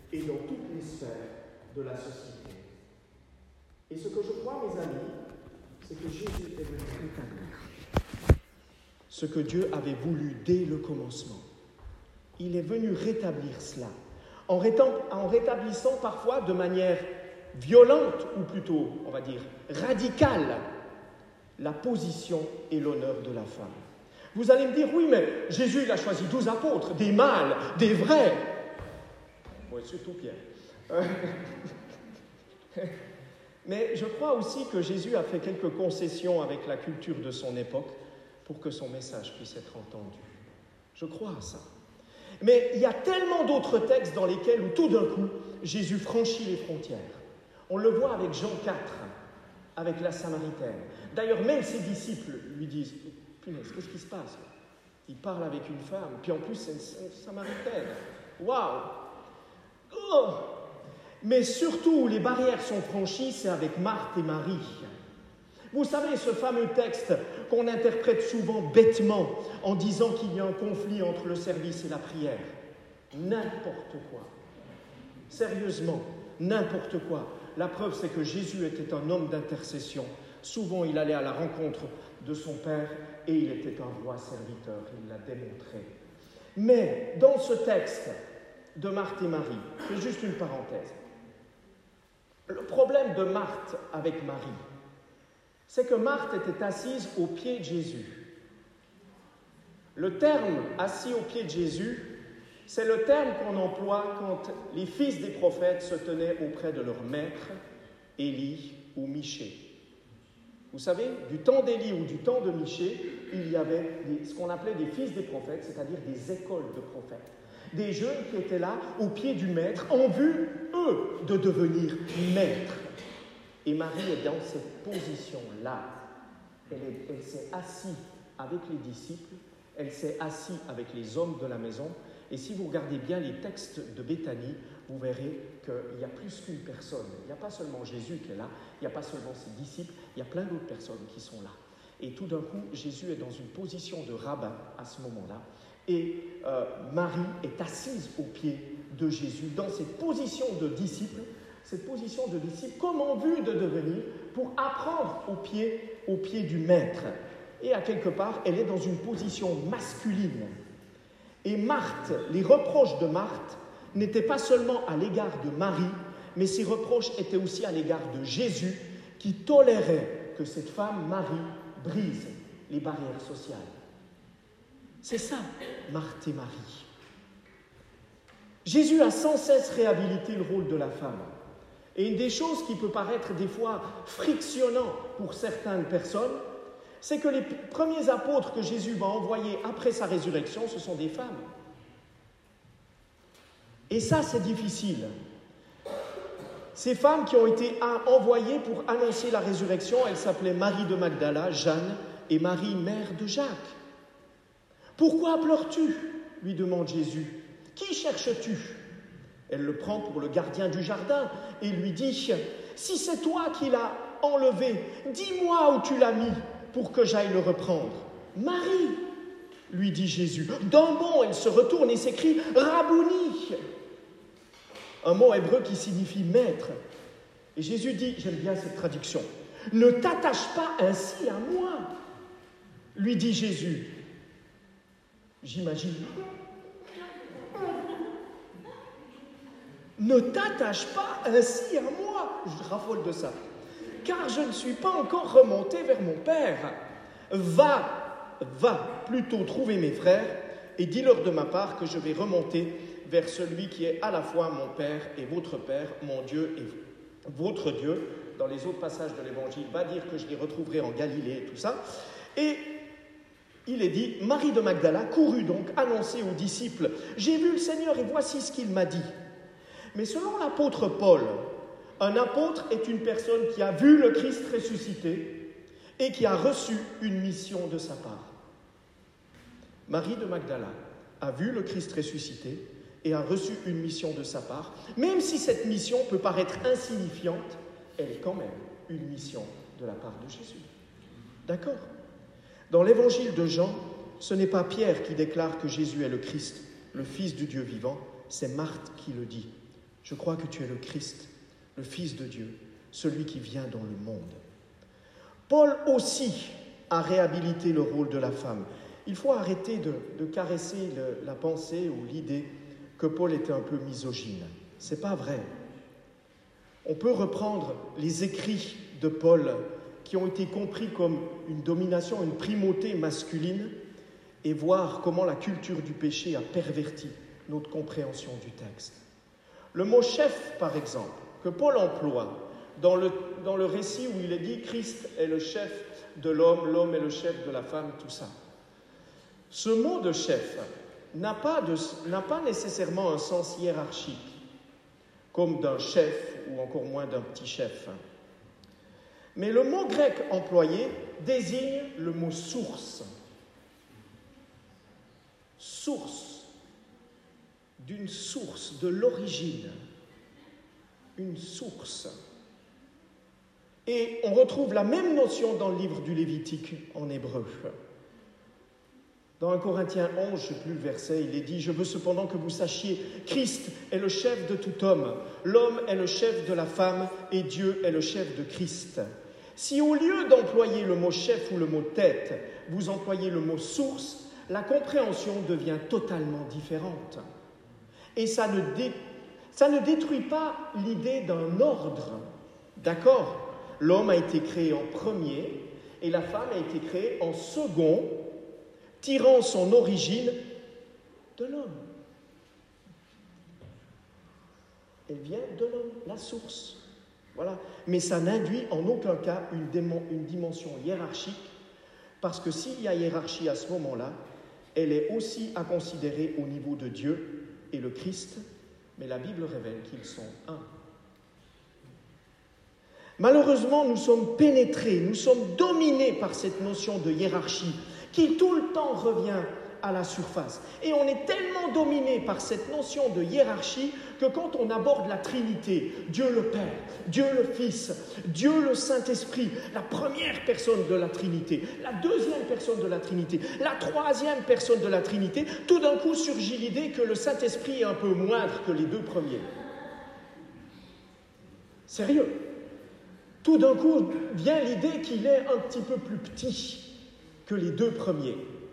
et dans toutes les sphères de la société. Et ce que je crois, mes amis, c'est que Jésus est venu rétablir ce que Dieu avait voulu dès le commencement. Il est venu rétablir cela, en rétablissant parfois de manière violente, ou plutôt, on va dire, radicale, la position et l'honneur de la femme. Vous allez me dire, oui, mais Jésus, il a choisi 12 apôtres, des mâles, des vrais. Oui, surtout Pierre. Mais je crois aussi que Jésus a fait quelques concessions avec la culture de son époque pour que son message puisse être entendu. Je crois à ça. Mais il y a tellement d'autres textes dans lesquels, où tout d'un coup, Jésus franchit les frontières. On le voit avec Jean 4, avec la Samaritaine. D'ailleurs, même ses disciples lui disent « Punaise, qu'est-ce qui se passe ?» Il parle avec une femme, puis en plus, c'est une Samaritaine. Waouh! Oh! Mais surtout, où les barrières sont franchies, c'est avec Marthe et Marie. Vous savez, ce fameux texte qu'on interprète souvent bêtement en disant qu'il y a un conflit entre le service et la prière. N'importe quoi. Sérieusement, n'importe quoi. La preuve, c'est que Jésus était un homme d'intercession. Souvent, il allait à la rencontre de son Père et il était un roi serviteur. Il l'a démontré. Mais dans ce texte de Marthe et Marie, c'est juste une parenthèse. Le problème de Marthe avec Marie, c'est que Marthe était assise aux pieds de Jésus. Le terme « assis aux pieds de Jésus », c'est le terme qu'on emploie quand les fils des prophètes se tenaient auprès de leur maître, Élie ou Michée. Vous savez, du temps d'Élie ou du temps de Michée, il y avait ce qu'on appelait des fils des prophètes, c'est-à-dire des écoles de prophètes. Des jeunes qui étaient là, au pied du maître, en vue, eux, de devenir maîtres. Et Marie est dans cette position-là. Elle s'est assise avec les disciples, elle s'est assise avec les hommes de la maison. Et si vous regardez bien les textes de Béthanie, vous verrez qu'il y a plus qu'une personne. Il n'y a pas seulement Jésus qui est là, il n'y a pas seulement ses disciples, il y a plein d'autres personnes qui sont là. Et tout d'un coup, Jésus est dans une position de rabbin à ce moment-là. Et Marie est assise aux pieds de Jésus, dans cette position de disciple, comme en vue de devenir, pour apprendre au pied du maître. Et à quelque part, elle est dans une position masculine. Et Marthe, les reproches de Marthe n'étaient pas seulement à l'égard de Marie, mais ces reproches étaient aussi à l'égard de Jésus, qui tolérait que cette femme, Marie, brise les barrières sociales. C'est ça, Marthe et Marie. Jésus a sans cesse réhabilité le rôle de la femme. Et une des choses qui peut paraître des fois frictionnant pour certaines personnes, c'est que les premiers apôtres que Jésus va envoyer après sa résurrection, ce sont des femmes. Et ça, c'est difficile. Ces femmes qui ont été envoyées pour annoncer la résurrection, elles s'appelaient Marie de Magdala, Jeanne et Marie, mère de Jacques. « Pourquoi pleures-tu » lui demande Jésus. « Qui cherches-tu » Elle le prend pour le gardien du jardin et lui dit « Si c'est toi qui l'as enlevé, dis-moi où tu l'as mis pour que j'aille le reprendre. »« Marie » lui dit Jésus. D'un bond, elle se retourne et s'écrie « Rabouni » un mot hébreu qui signifie « maître ». Et Jésus dit, j'aime bien cette traduction, « Ne t'attache pas ainsi à moi » lui dit Jésus. J'imagine. Ne t'attache pas ainsi à moi, je raffole de ça, car je ne suis pas encore remonté vers mon Père. Va plutôt trouver mes frères et dis-leur de ma part que je vais remonter vers celui qui est à la fois mon Père et votre Père, mon Dieu et votre Dieu. Dans les autres passages de l'Évangile, va dire que je les retrouverai en Galilée et tout ça. Et il est dit, Marie de Magdala courut donc annoncer aux disciples « J'ai vu le Seigneur et voici ce qu'il m'a dit. » Mais selon l'apôtre Paul, un apôtre est une personne qui a vu le Christ ressuscité et qui a reçu une mission de sa part. Marie de Magdala a vu le Christ ressuscité et a reçu une mission de sa part. Même si cette mission peut paraître insignifiante, elle est quand même une mission de la part de Jésus. D'accord ? Dans l'évangile de Jean, ce n'est pas Pierre qui déclare que Jésus est le Christ, le Fils du Dieu vivant, c'est Marthe qui le dit. Je crois que tu es le Christ, le Fils de Dieu, celui qui vient dans le monde. » Paul aussi a réhabilité le rôle de la femme. Il faut arrêter de caresser la pensée ou l'idée que Paul était un peu misogyne. Ce n'est pas vrai. On peut reprendre les écrits de Paul qui ont été compris comme une domination, une primauté masculine et voir comment la culture du péché a perverti notre compréhension du texte. Le mot « chef », par exemple, que Paul emploie dans le récit où il est dit « Christ est le chef de l'homme, l'homme est le chef de la femme », tout ça. Ce mot de « chef » n'a pas nécessairement un sens hiérarchique, comme d'un chef ou encore moins d'un petit chef. Mais le mot grec employé désigne le mot « source ». Source, d'une source, de l'origine, une source. Et on retrouve la même notion dans le livre du Lévitique en hébreu. Dans 1 Corinthiens 11, je ne sais plus le verset, il est dit « Je veux cependant que vous sachiez, Christ est le chef de tout homme, l'homme est le chef de la femme et Dieu est le chef de Christ. Si au lieu d'employer le mot chef ou le mot tête, vous employez le mot source, la compréhension devient totalement différente. Et ça ne détruit pas l'idée d'un ordre. D'accord ? L'homme a été créé en premier et la femme a été créée en second, tirant son origine de l'homme. Elle vient de l'homme, la source. Voilà. Mais ça n'induit en aucun cas une dimension hiérarchique, parce que s'il y a hiérarchie à ce moment-là, elle est aussi à considérer au niveau de Dieu et le Christ, mais la Bible révèle qu'ils sont un. Malheureusement, nous sommes pénétrés, nous sommes dominés par cette notion de hiérarchie qui tout le temps revient à la surface. Et on est tellement dominé par cette notion de hiérarchie que quand on aborde la Trinité, Dieu le Père, Dieu le Fils, Dieu le Saint-Esprit, la première personne de la Trinité, la deuxième personne de la Trinité, la troisième personne de la Trinité, tout d'un coup surgit l'idée que le Saint-Esprit est un peu moindre que les deux premiers. Sérieux. Tout d'un coup vient l'idée qu'il est un petit peu plus petit que les deux premiers.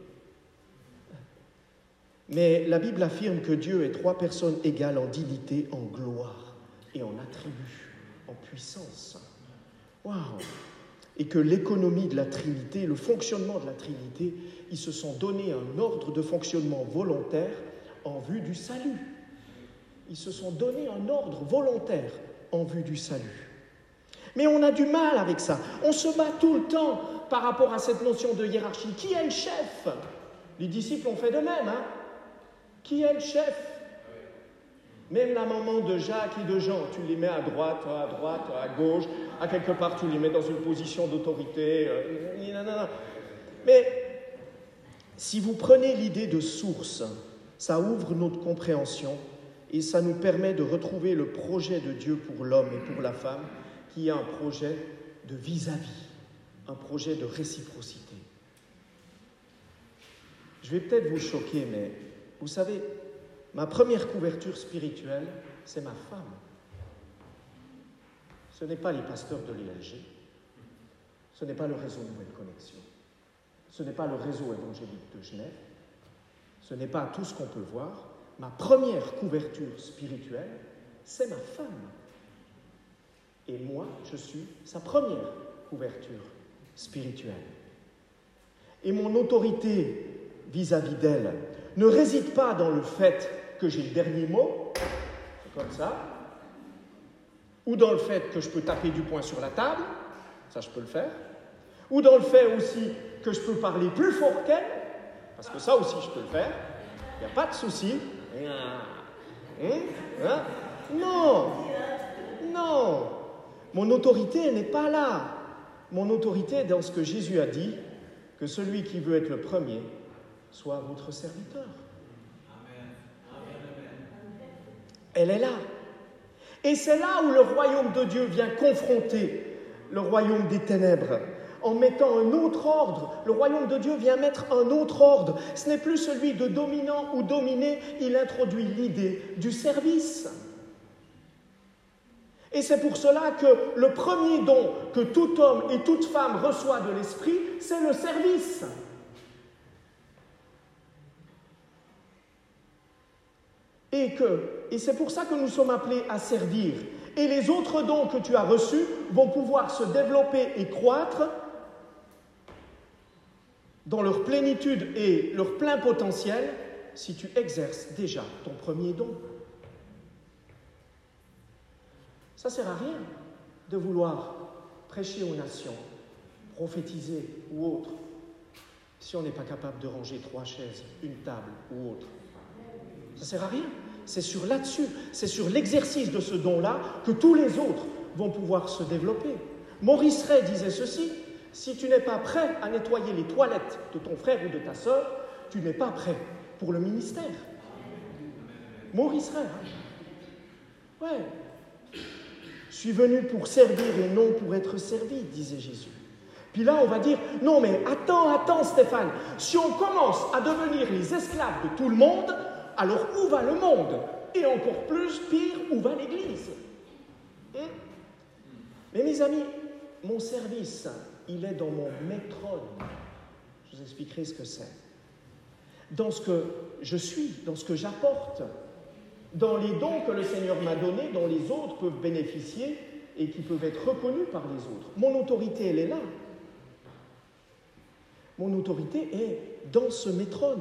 Mais la Bible affirme que Dieu est trois personnes égales en dignité, en gloire et en attribut, en puissance. Waouh! Et que l'économie de la Trinité, le fonctionnement de la Trinité, ils se sont donné un ordre de fonctionnement volontaire en vue du salut. Ils se sont donné un ordre volontaire en vue du salut. Mais on a du mal avec ça. On se bat tout le temps par rapport à cette notion de hiérarchie. Qui est le chef? Les disciples ont fait de même, hein? Qui est le chef? Même la maman de Jacques et de Jean, tu les mets à droite, à gauche, à quelque part tu les mets dans une position d'autorité. Mais si vous prenez l'idée de source, ça ouvre notre compréhension et ça nous permet de retrouver le projet de Dieu pour l'homme et pour la femme, qui est un projet de vis-à-vis, un projet de réciprocité. Je vais peut-être vous choquer, mais vous savez, ma première couverture spirituelle, c'est ma femme. Ce n'est pas les pasteurs de l'ELG, ce n'est pas le réseau Nouvelle Connexion, ce n'est pas le réseau évangélique de Genève, ce n'est pas tout ce qu'on peut voir. Ma première couverture spirituelle, c'est ma femme. Et moi, je suis sa première couverture spirituelle. Et mon autorité vis-à-vis d'elle ne réside pas dans le fait que j'ai le dernier mot, c'est comme ça, ou dans le fait que je peux taper du poing sur la table, ça je peux le faire, ou dans le fait aussi que je peux parler plus fort qu'elle, parce que ça aussi je peux le faire, il n'y a pas de souci. Non, non, mon autorité elle n'est pas là. Mon autorité est dans ce que Jésus a dit, que celui qui veut être le premier soit votre serviteur. Elle est là. Et c'est là où le royaume de Dieu vient confronter le royaume des ténèbres. En mettant un autre ordre, le royaume de Dieu vient mettre un autre ordre. Ce n'est plus celui de dominant ou dominé, il introduit l'idée du service. Et c'est pour cela que le premier don que tout homme et toute femme reçoit de l'Esprit, c'est le service. Et c'est pour ça que nous sommes appelés à servir. Et les autres dons que tu as reçus vont pouvoir se développer et croître dans leur plénitude et leur plein potentiel si tu exerces déjà ton premier don. Ça ne sert à rien de vouloir prêcher aux nations, prophétiser ou autre, si on n'est pas capable de ranger 3 chaises, une table ou autre. Ça ne sert à rien. C'est sur là-dessus, c'est sur l'exercice de ce don-là que tous les autres vont pouvoir se développer. Maurice Ray disait ceci: si tu n'es pas prêt à nettoyer les toilettes de ton frère ou de ta sœur, tu n'es pas prêt pour le ministère. Maurice Ray. Ouais. Je suis venu pour servir et non pour être servi, disait Jésus. Puis là, on va dire, non mais attends Stéphane, si on commence à devenir les esclaves de tout le monde, alors où va le monde? Et encore plus, pire, où va l'Église? Mais mes amis, mon service, il est dans mon métron. Je vous expliquerai ce que c'est. Dans ce que je suis, dans ce que j'apporte, dans les dons que le Seigneur m'a donnés, dont les autres peuvent bénéficier et qui peuvent être reconnus par les autres. Mon autorité, elle est là. Mon autorité est dans ce métron.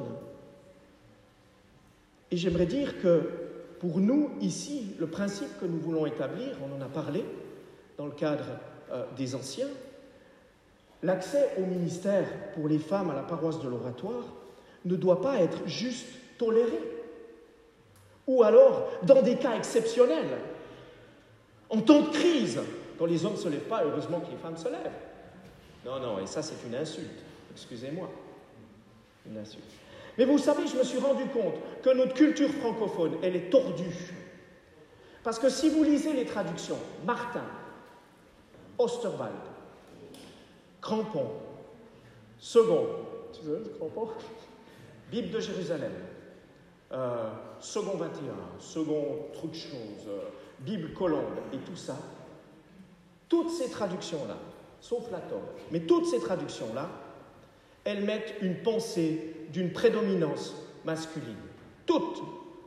Et j'aimerais dire que pour nous, ici, le principe que nous voulons établir, on en a parlé dans le cadre des anciens, l'accès au ministère pour les femmes à la paroisse de l'Oratoire ne doit pas être juste toléré. Ou alors, dans des cas exceptionnels, en temps de crise, quand les hommes ne se lèvent pas, heureusement que les femmes se lèvent. Non, et ça c'est une insulte, excusez-moi, une insulte. Mais vous savez, je me suis rendu compte que notre culture francophone, elle est tordue. Parce que si vous lisez les traductions, Martin, Osterwald, Crampon, Second, tu sais, Crampon, Bible de Jérusalem, Second 21, Second truc chose, Bible Colombe et tout ça, toutes ces traductions-là, sauf la Torah, mais toutes ces traductions-là, elles mettent une pensée d'une prédominance masculine. Toutes.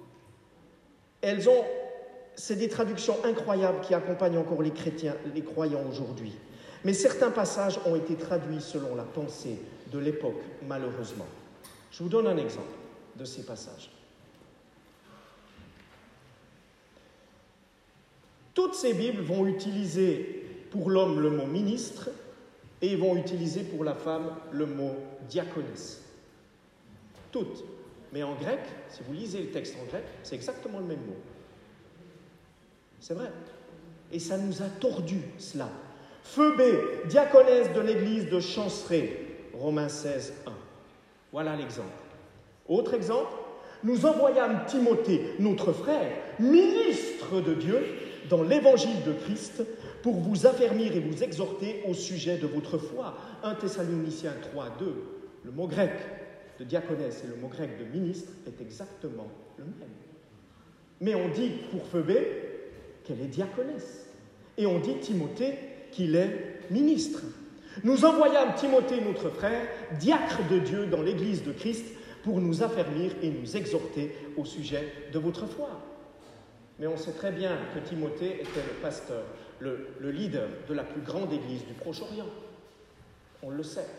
C'est des traductions incroyables qui accompagnent encore les chrétiens, les croyants aujourd'hui. Mais certains passages ont été traduits selon la pensée de l'époque, malheureusement. Je vous donne un exemple de ces passages. Toutes ces Bibles vont utiliser pour l'homme le mot ministre et vont utiliser pour la femme le mot diaconesse. Toutes. Mais en grec, si vous lisez le texte en grec, c'est exactement le même mot. C'est vrai. Et ça nous a tordu cela. Phoebé, diaconesse de l'église de Chanceré, Romains 16, 1. Voilà l'exemple. Autre exemple, nous envoyâmes Timothée, notre frère, ministre de Dieu, dans l'évangile de Christ, pour vous affermir et vous exhorter au sujet de votre foi. 1 Thessaloniciens 3, 2. Le mot grec de diaconesse et le mot grec de ministre est exactement le même. Mais on dit pour Phoebé qu'elle est diaconesse. Et on dit Timothée qu'il est ministre. Nous envoyâmes Timothée, notre frère, diacre de Dieu dans l'église de Christ, pour nous affermir et nous exhorter au sujet de votre foi. Mais on sait très bien que Timothée était le pasteur, le leader de la plus grande église du Proche-Orient. On le sait.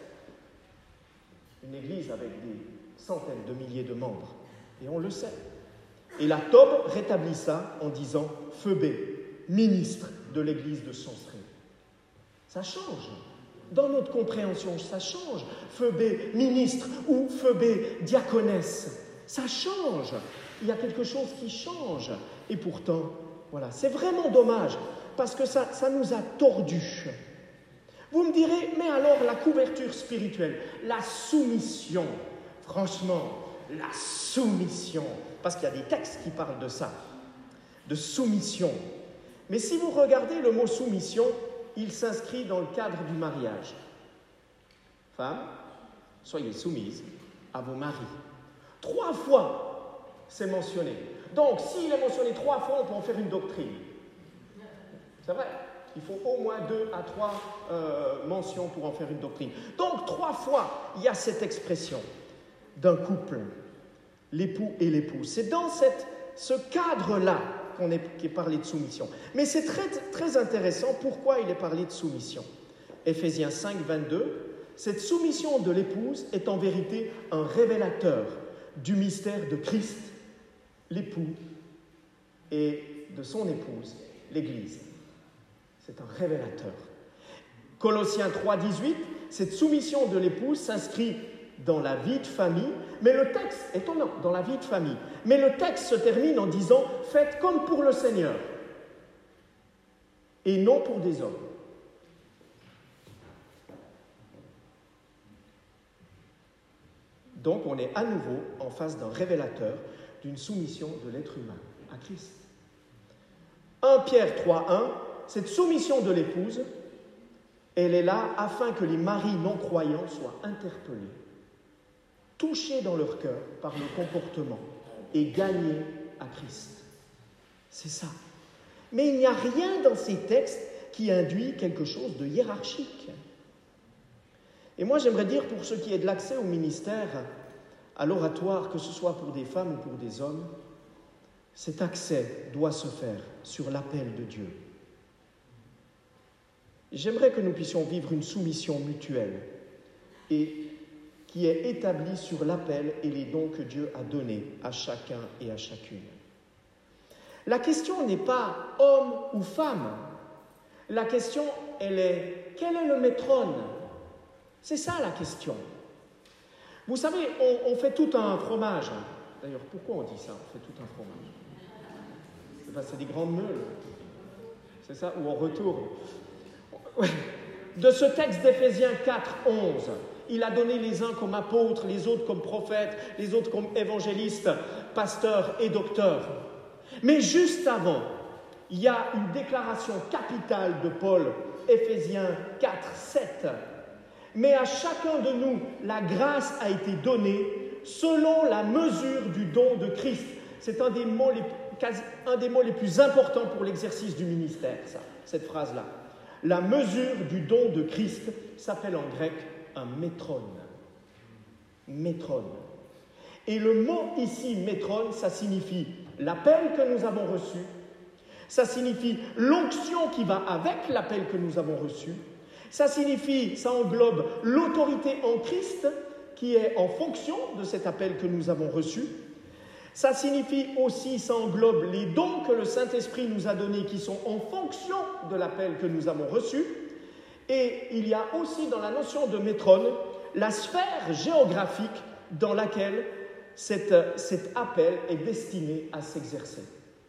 Une église avec des centaines de milliers de membres. Et on le sait. Et la Tob rétablit ça en disant Phoebé, ministre de l'église de Chanceré. Ça change. Dans notre compréhension, ça change. Phoebé, ministre ou Phoebé, diaconesse. Ça change. Il y a quelque chose qui change. Et pourtant, voilà, c'est vraiment dommage parce que ça nous a tordus. Vous me direz, mais alors la couverture spirituelle, la soumission, franchement, la soumission, parce qu'il y a des textes qui parlent de ça, de soumission. Mais si vous regardez le mot soumission, il s'inscrit dans le cadre du mariage. Femmes, soyez soumises à vos maris. 3 fois, c'est mentionné. Donc, s'il est mentionné 3 fois, on peut en faire une doctrine. C'est vrai, il faut au moins 2 à 3 mentions pour en faire une doctrine. Donc 3 fois, il y a cette expression d'un couple, l'époux et l'épouse. C'est dans ce cadre-là qu'est parlé de soumission. Mais c'est très, très intéressant pourquoi il est parlé de soumission. Éphésiens 5, 22, cette soumission de l'épouse est en vérité un révélateur du mystère de Christ, l'époux, et de son épouse, l'Église. C'est un révélateur. Colossiens 3, 18, cette soumission de l'épouse s'inscrit dans la vie de famille, mais le texte, étonnant, dans la vie de famille, mais le texte se termine en disant « Faites comme pour le Seigneur, et non pour des hommes ». Donc on est à nouveau en face d'un révélateur d'une soumission de l'être humain à Christ. 1 Pierre 3, 1, cette soumission de l'épouse, elle est là afin que les maris non-croyants soient interpellés, touchés dans leur cœur par le comportement et gagnés à Christ. C'est ça. Mais il n'y a rien dans ces textes qui induit quelque chose de hiérarchique. Et moi, j'aimerais dire, pour ce qui est de l'accès au ministère, à l'oratoire, que ce soit pour des femmes ou pour des hommes, cet accès doit se faire sur l'appel de Dieu. J'aimerais que nous puissions vivre une soumission mutuelle et qui est établie sur l'appel et les dons que Dieu a donnés à chacun et à chacune. La question n'est pas homme ou femme. La question, elle est, quel est le maîtrone ? C'est ça la question. Vous savez, on fait tout un fromage. D'ailleurs, pourquoi on dit ça, on fait tout un fromage ? C'est des grandes meules. C'est ça, où on retourne. De ce texte d'Éphésiens 4, 11, il a donné les uns comme apôtres, les autres comme prophètes, les autres comme évangélistes, pasteurs et docteurs. Mais juste avant, il y a une déclaration capitale de Paul, Éphésiens 4, 7. Mais à chacun de nous, la grâce a été donnée selon la mesure du don de Christ. C'est un des mots les plus importants pour l'exercice du ministère, ça, cette phrase-là. La mesure du don de Christ s'appelle en grec un métrone. Métrone. Et le mot ici, métrone, ça signifie l'appel que nous avons reçu, ça signifie l'onction qui va avec l'appel que nous avons reçu, ça englobe l'autorité en Christ qui est en fonction de cet appel que nous avons reçu. Ça signifie aussi, ça englobe les dons que le Saint-Esprit nous a donnés qui sont en fonction de l'appel que nous avons reçu. Et il y a aussi dans la notion de métrone la sphère géographique dans laquelle cet appel est destiné à s'exercer.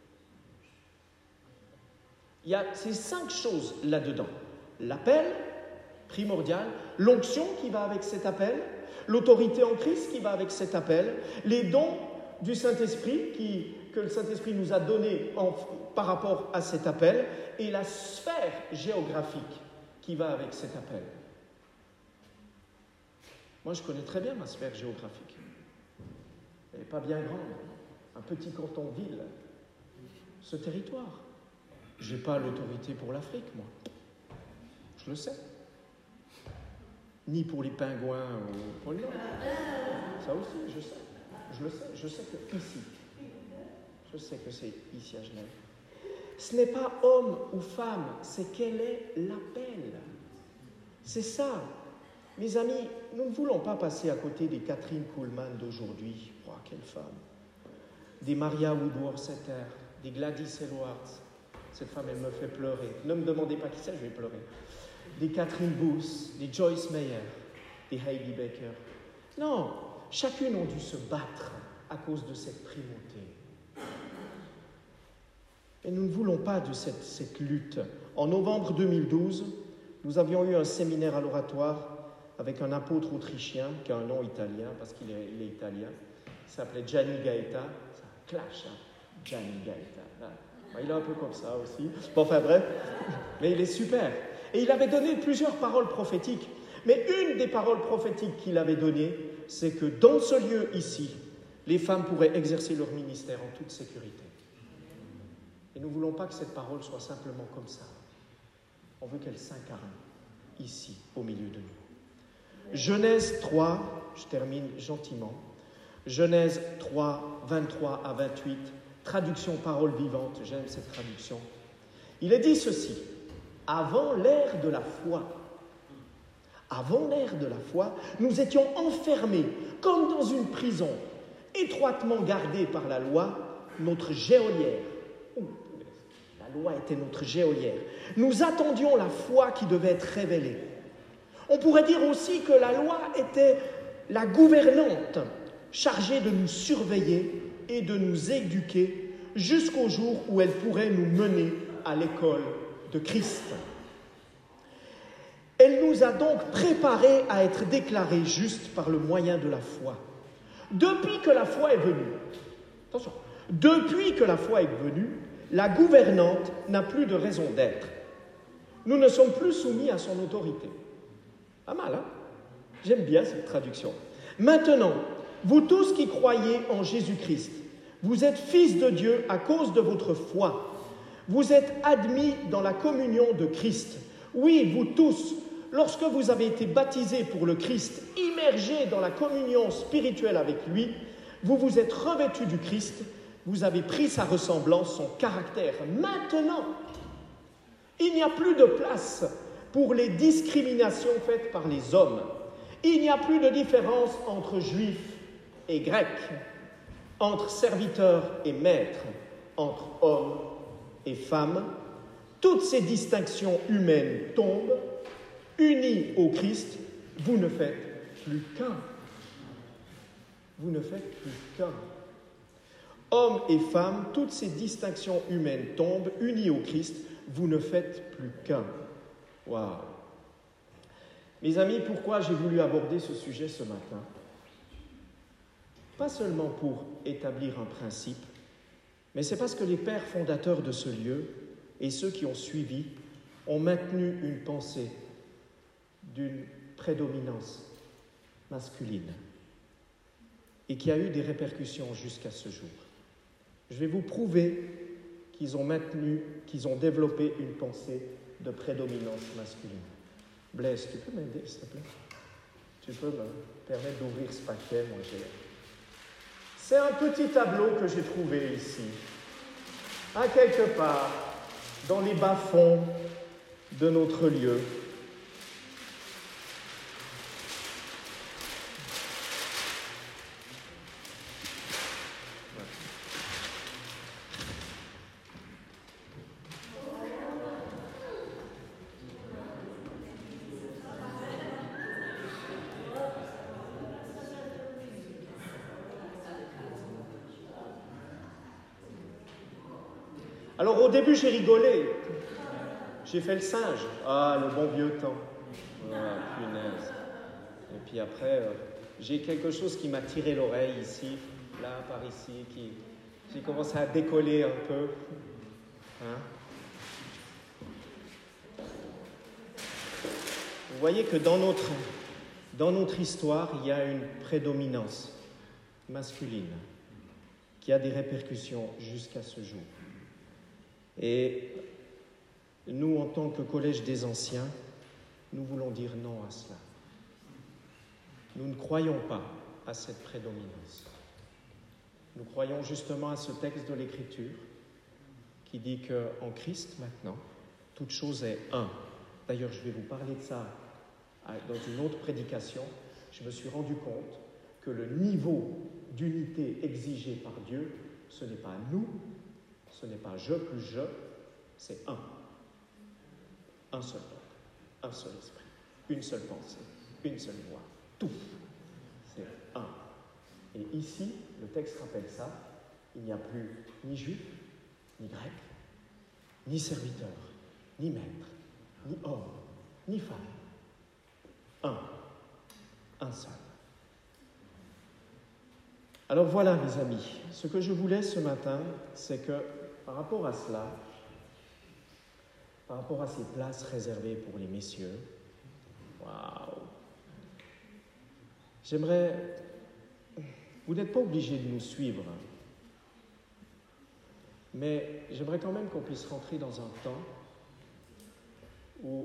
Il y a ces 5 choses là-dedans. L'appel primordial, l'onction qui va avec cet appel, l'autorité en Christ qui va avec cet appel, les dons du Saint-Esprit que le Saint-Esprit nous a donnés par rapport à cet appel, et la sphère géographique qui va avec cet appel. Moi, je connais très bien ma sphère géographique. Elle n'est pas bien grande, un petit canton-ville, ce territoire. Je n'ai pas l'autorité pour l'Afrique, moi. Je le sais. Ni pour les pingouins au pôle Nord. Ça aussi, je sais. Je le sais. Je sais que ici, je sais que c'est ici à Genève. Ce n'est pas homme ou femme, c'est quel est l'appel. C'est ça. Mes amis, nous ne voulons pas passer à côté des Catherine Kuhlman d'aujourd'hui. Oh, quelle femme. Des Maria Woodworth-Setter, des Gladys Edwards. Cette femme, elle me fait pleurer. Ne me demandez pas qui c'est, je vais pleurer. Des Catherine Booth, des Joyce Meyer, des Heidi Baker. Non, chacune a dû se battre à cause de cette primauté. Et nous ne voulons pas de cette lutte. En novembre 2012, nous avions eu un séminaire à l'oratoire avec un apôtre autrichien qui a un nom italien, parce qu'il est italien. Il s'appelait Gianni Gaeta. Ça clash, hein, Gianni Gaeta. Il est un peu comme ça aussi. Bon, enfin bref, mais il est super. Et il avait donné plusieurs paroles prophétiques. Mais une des paroles prophétiques qu'il avait données, c'est que dans ce lieu ici, les femmes pourraient exercer leur ministère en toute sécurité. Et nous ne voulons pas que cette parole soit simplement comme ça. On veut qu'elle s'incarne ici, au milieu de nous. Genèse 3, je termine gentiment. Genèse 3, 23 à 28, traduction parole vivante, j'aime cette traduction. Il est dit ceci, avant l'ère de la foi, nous étions enfermés comme dans une prison, étroitement gardés par la loi, notre geôlière. La loi était notre geôlière. Nous attendions la foi qui devait être révélée. On pourrait dire aussi que la loi était la gouvernante chargée de nous surveiller et de nous éduquer jusqu'au jour où elle pourrait nous mener à l'école de Christ. Elle nous a donc préparés à être déclarés justes par le moyen de la foi. Depuis que la foi est venue, attention, depuis que la foi est venue, la gouvernante n'a plus de raison d'être. Nous ne sommes plus soumis à son autorité. Pas mal, hein? J'aime bien cette traduction. Maintenant, vous tous qui croyez en Jésus-Christ, vous êtes fils de Dieu à cause de votre foi. Vous êtes admis dans la communion de Christ. Oui, vous tous, lorsque vous avez été baptisés pour le Christ, immergés dans la communion spirituelle avec lui, vous vous êtes revêtus du Christ, vous avez pris sa ressemblance, son caractère. Maintenant, il n'y a plus de place pour les discriminations faites par les hommes. Il n'y a plus de différence entre juifs et grecs, entre serviteurs et maîtres, entre hommes et femmes. Toutes ces distinctions humaines tombent. Unis au Christ, vous ne faites plus qu'un. Vous ne faites plus qu'un. Hommes et femmes, toutes ces distinctions humaines tombent. Unis au Christ, vous ne faites plus qu'un. Waouh! Mes amis, pourquoi j'ai voulu aborder ce sujet ce matin? Pas seulement pour établir un principe, mais c'est parce que les pères fondateurs de ce lieu et ceux qui ont suivi ont maintenu une pensée d'une prédominance masculine et qui a eu des répercussions jusqu'à ce jour. Je vais vous prouver qu'ils ont développé une pensée de prédominance masculine. Blaise, tu peux m'aider, s'il te plaît? Tu peux me permettre d'ouvrir ce paquet, moi j'ai... C'est un petit tableau que j'ai trouvé ici, à quelque part, dans les bas-fonds de notre lieu. Alors au début j'ai rigolé, j'ai fait le singe, le bon vieux temps, punaise. Et puis après j'ai quelque chose qui m'a tiré l'oreille ici, là par ici, j'ai commencé à décoller un peu. Hein? Vous voyez que dans notre histoire, il y a une prédominance masculine qui a des répercussions jusqu'à ce jour. Et nous, en tant que Collège des Anciens, nous voulons dire non à cela. Nous ne croyons pas à cette prédominance. Nous croyons justement à ce texte de l'Écriture qui dit qu'en Christ, maintenant, toute chose est un. D'ailleurs, je vais vous parler de ça dans une autre prédication. Je me suis rendu compte que le niveau d'unité exigé par Dieu, ce n'est pas nous, ce n'est pas je plus je, c'est un. Un seul peuple, un seul esprit, une seule pensée, une seule voix. Tout, c'est un. Et ici, le texte rappelle ça, il n'y a plus ni juif, ni grec, ni serviteur, ni maître, ni homme, ni femme. Un seul. Alors voilà, mes amis, ce que je voulais ce matin, c'est que par rapport à cela, par rapport à ces places réservées pour les messieurs, waouh, j'aimerais... Vous n'êtes pas obligés de nous suivre, mais j'aimerais quand même qu'on puisse rentrer dans un temps Ou...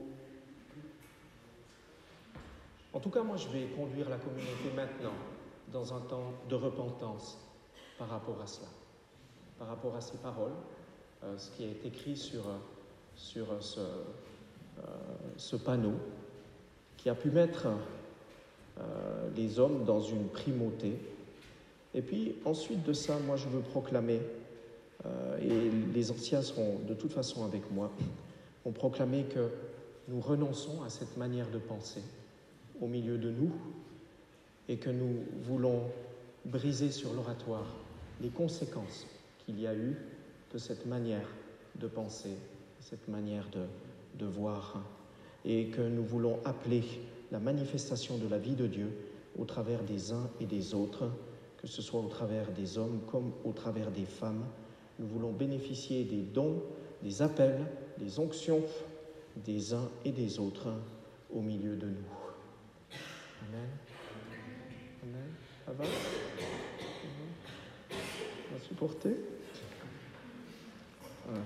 En tout cas, moi, je vais conduire la communauté maintenant dans un temps de repentance par rapport à cela, par rapport à ces paroles, ce qui est écrit sur ce panneau, qui a pu mettre les hommes dans une primauté. Et puis, ensuite de ça, moi, je veux proclamer, et les anciens seront de toute façon avec moi, vont proclamer que nous renonçons à cette manière de penser au milieu de nous et que nous voulons briser sur l'oratoire les conséquences qu'il y a eu de cette manière de penser, cette manière de voir, et que nous voulons appeler la manifestation de la vie de Dieu au travers des uns et des autres, que ce soit au travers des hommes comme au travers des femmes. Nous voulons bénéficier des dons, des appels, des onctions des uns et des autres au milieu de nous. Amen. Amen. Ça va? On va supporter? Voilà.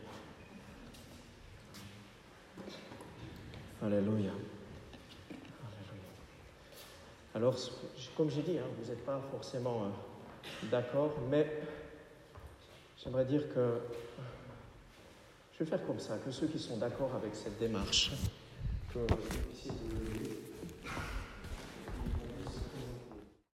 Alléluia. Alléluia. Alors, comme j'ai dit, vous n'êtes pas forcément d'accord, mais j'aimerais dire que je vais faire comme ça, que ceux qui sont d'accord avec cette démarche, que vous puissiez